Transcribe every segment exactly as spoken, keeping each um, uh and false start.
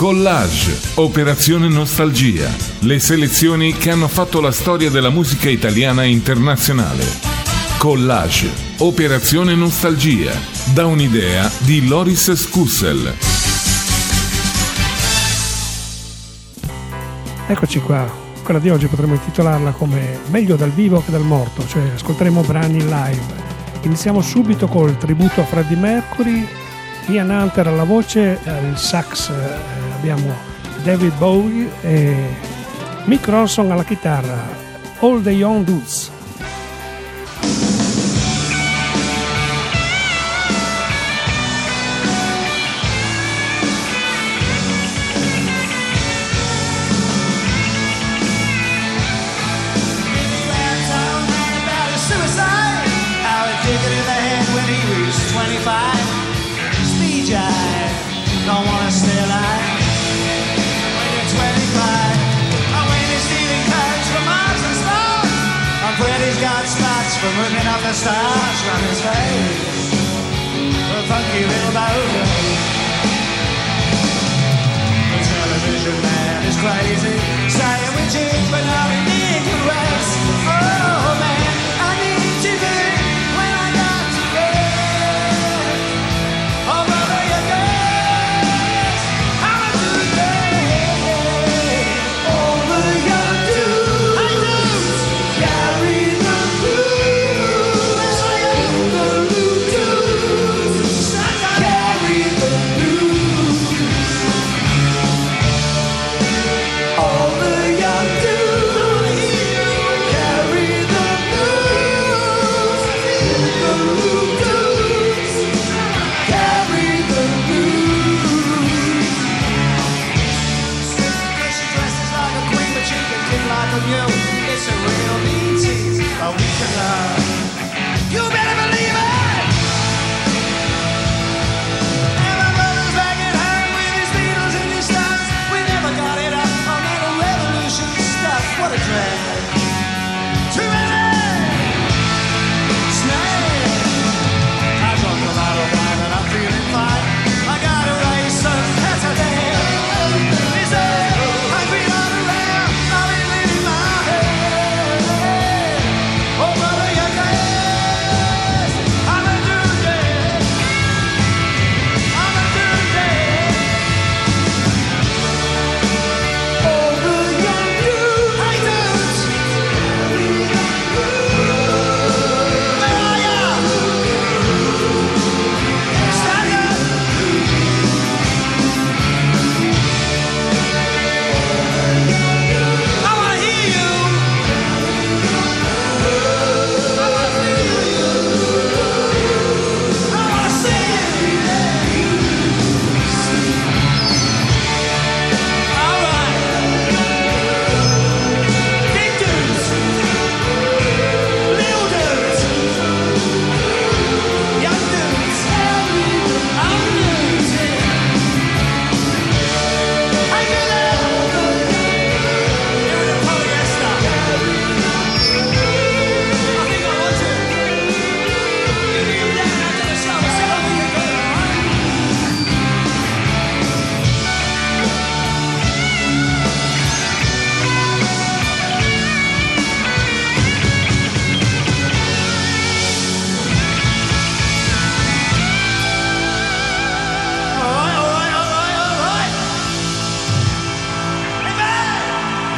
Collage, Operazione Nostalgia, le selezioni che hanno fatto la storia della musica italiana e internazionale. Collage, Operazione Nostalgia, da un'idea di Loris Scussel. Eccoci qua, quella di oggi potremmo intitolarla come Meglio dal vivo che dal morto, cioè ascolteremo brani live. Iniziamo subito col tributo a Freddie Mercury, Ian Hunter alla voce, il sax eh, abbiamo David Bowie e Mick Ronson alla chitarra, All the Young Dudes. Don't wanna stay alive when you're twenty-five. And when you're stealing cards from Mars and stars, and Freddy's got spots for moving up the stars from his face. A funky little bowser. The television man is crazy, saying we're cheap but not in ignorance. Oh man, I need T V when I got to bed. Oh brother, you go. It's a real mean tease, but we can love. You better believe it! And my brother's back at home with his Beatles and his Stones. We never got it up on that revolution stuff. What a drag. Too many snags. I drunk a lot of wine and I'm feeling fine. I got a race on Saturday. He said, I've been on around, I've been living my head. Oh, brother, you guys, I'm a doozy. I'm a doozy. Oh, the young dude, I don't. Where are ya? Stand up. I wanna hear you. I wanna feel you. I wanna see it. All right. Big dudes. Little dudes. Young dudes. Old dudes. I do that. You're in a polyester. I think I want to. You can come down after the show. See what we can do, all right? All right, all right, all right, all right. Amen.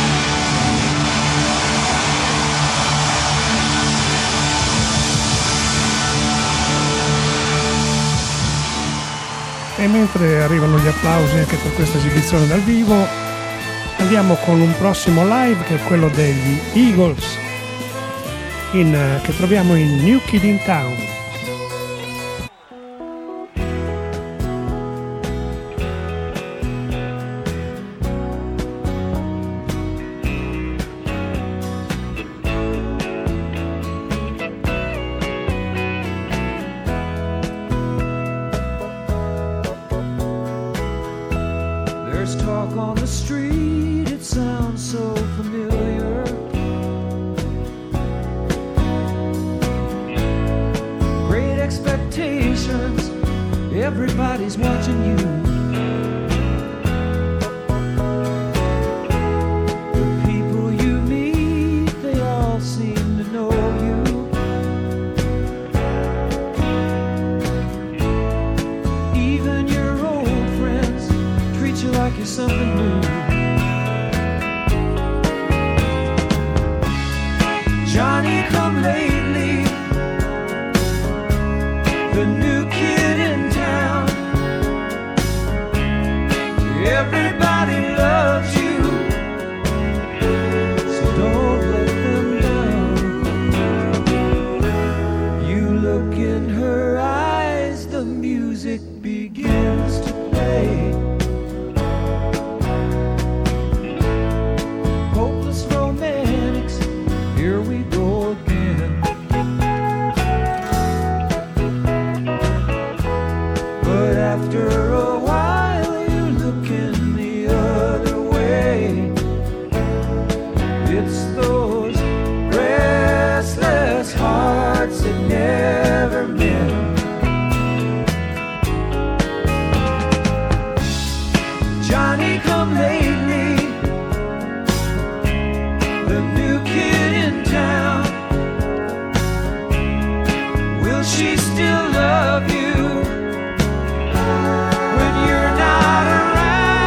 E mentre arrivano gli applausi anche per questa esibizione dal vivo, andiamo con un prossimo live che è quello degli Eagles, in, eh, che troviamo in New Kid in Town. There's talk on the street, it sounds so familiar. Great expectations, everybody's watching you. you something new. Johnny come lately, the new kid in town. Everybody loves you, so don't let them down. You look in her eyes, the music begins to play. Hopeless romantics, here we go again. But after a while you look in the other way. It's those restless hearts that never met. Johnny come lately, the new kid in town. Will she still love you when you're not around?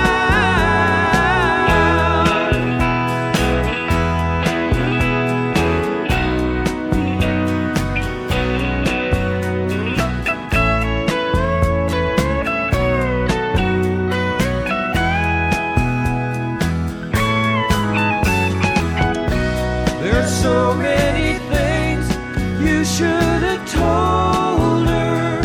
There's so many things you should have told her,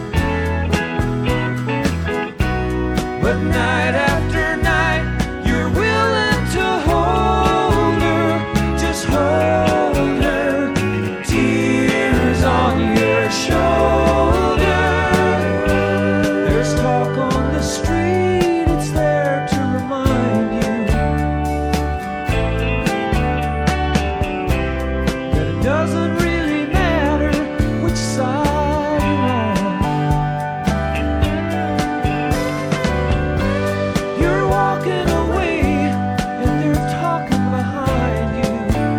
but night after night you're willing to hold her, just hold her, tears on your shoulder. There's talk on the street, it's there to remind you that it doesn't really matter which side you're on. You're walking away and they're talking behind you.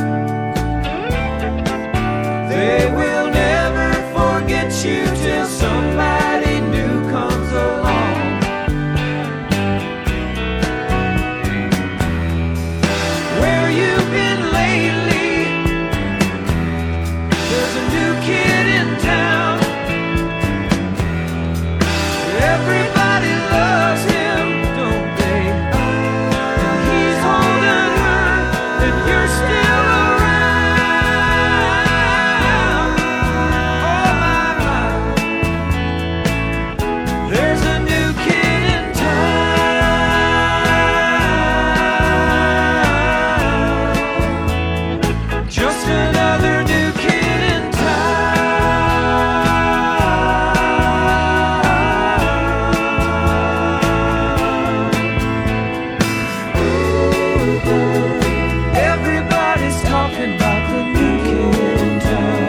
They will never forget you till somebody new comes along. Where you been lately? There's a new kid in town. Everybody loves him, don't they? And he's holding her, and you're still around. Oh my, my. There's a new kid in town. Just another new kid in town. Everybody's talking about the new kid in town.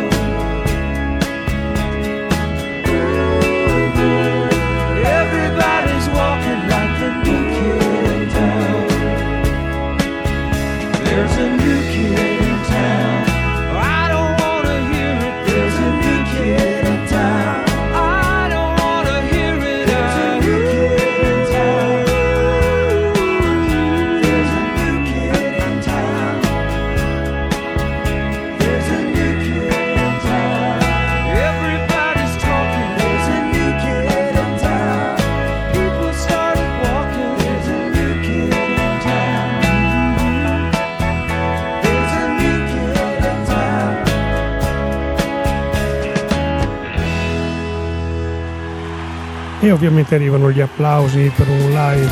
Everybody's walking like the new kid in town. There's a new kid in town. I don't wanna hear it. There's a new kid in town. I don't wanna hear it. There's a new kid in town. There's a new kid in town. There's a new kid in town. Everybody's talking. There's a new kid in town. People started walking. There's a new kid in town. There's a new kid in town. E ovviamente arrivano gli applausi per un live.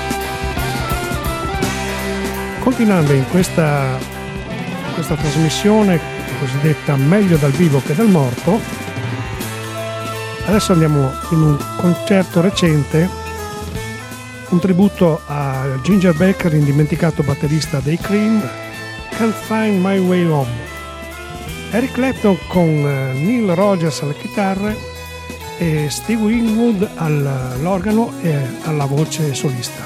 Continuando in questa, in questa trasmissione cosiddetta meglio dal vivo che dal morto, adesso andiamo in un concerto recente, un tributo a Ginger Baker, indimenticato batterista dei Cream, Can't Find My Way Home. Eric Clapton con eh, Neil Rogers alle chitarre e Steve Winwood all'organo e alla voce solista.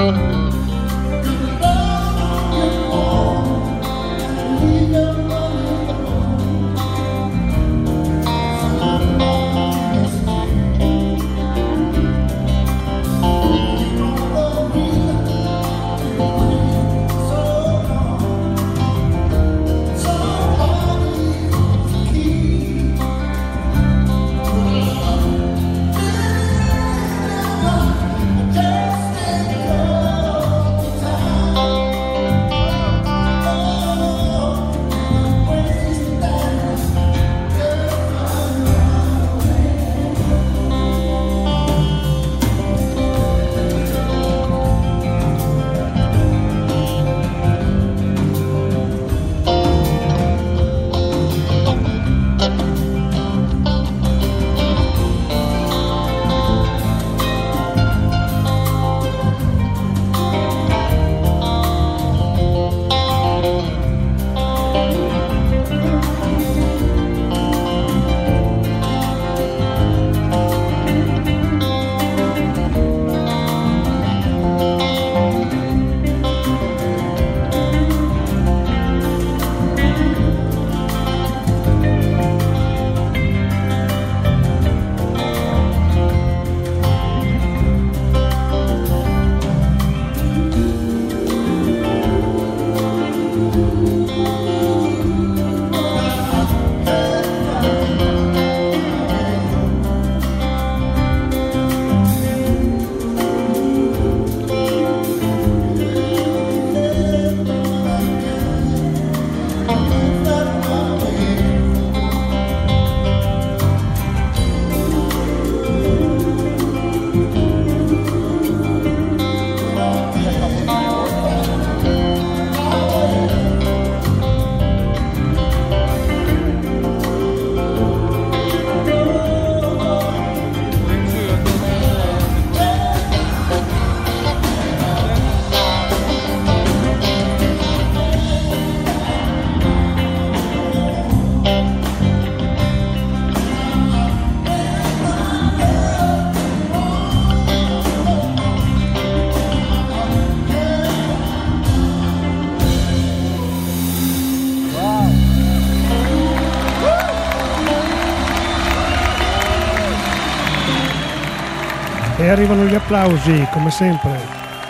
E arrivano gli applausi, come sempre.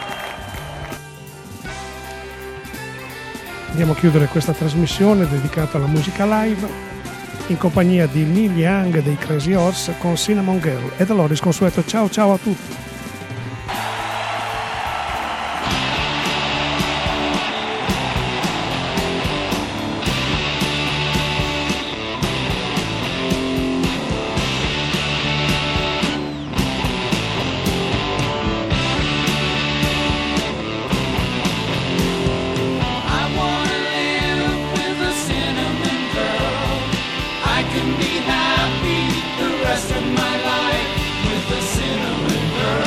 Andiamo a chiudere questa trasmissione dedicata alla musica live in compagnia di Neil Young dei Crazy Horse con Cinnamon Girl. E da loro il consueto ciao ciao a tutti. Be happy the rest of my life with a cinnamon girl.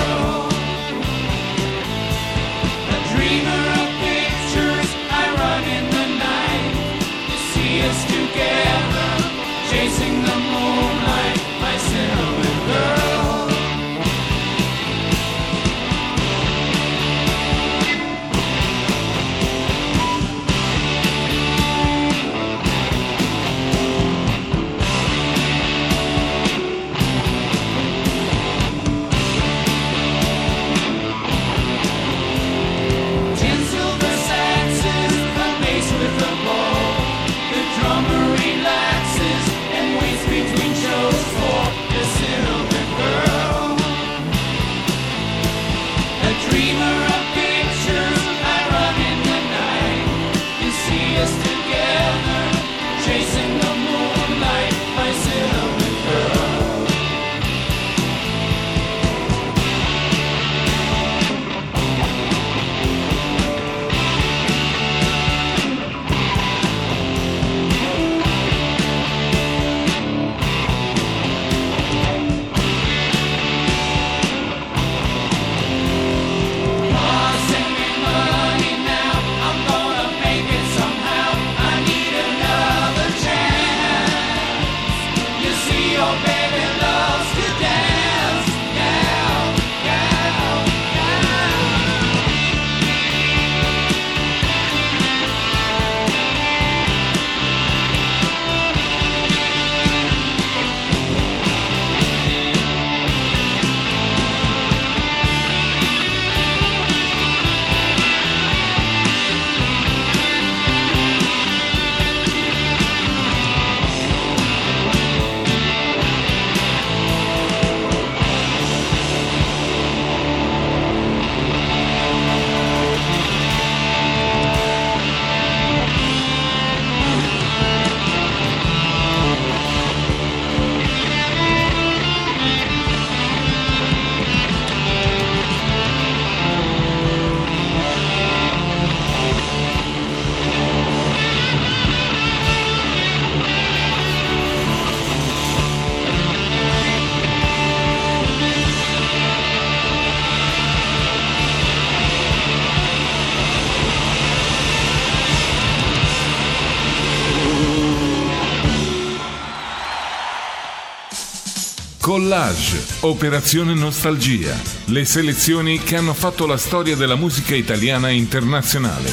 Collage, Operazione Nostalgia, le selezioni che hanno fatto la storia della musica italiana e internazionale.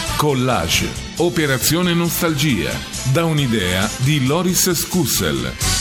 Collage, Operazione Nostalgia, da un'idea di Loris Scussel.